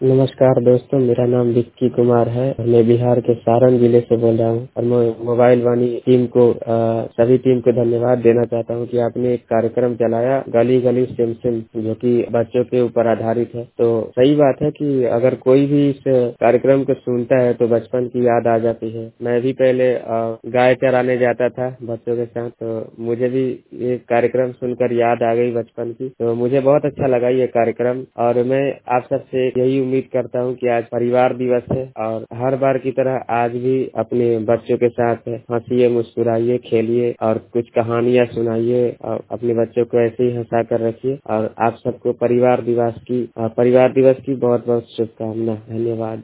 नमस्कार दोस्तों, मेरा नाम विक्की कुमार है और मैं बिहार के सारण जिले से बोल रहा हूँ और मैं मोबाइल वाणी टीम को सभी टीम को धन्यवाद देना चाहता हूँ कि आपने एक कार्यक्रम चलाया गली गली सिम सिम, जो कि बच्चों के ऊपर आधारित है। तो सही बात है कि अगर कोई भी इस कार्यक्रम को सुनता है तो बचपन की याद आ जाती है। मैं भी पहले गाय चराने जाता था बच्चों के साथ, तो मुझे भी ये कार्यक्रम सुनकर याद आ गई बचपन की। तो मुझे बहुत अच्छा लगा ये कार्यक्रम और मैं आप सबसे यही उम्मीद करता हूँ कि आज परिवार दिवस है और हर बार की तरह आज भी अपने बच्चों के साथ हंसिए, मुस्कुराइए, खेलिए और कुछ कहानियाँ सुनाइए और अपने बच्चों को ऐसे ही हंसा कर रखिए। और आप सबको परिवार दिवस की बहुत बहुत शुभकामना। धन्यवाद।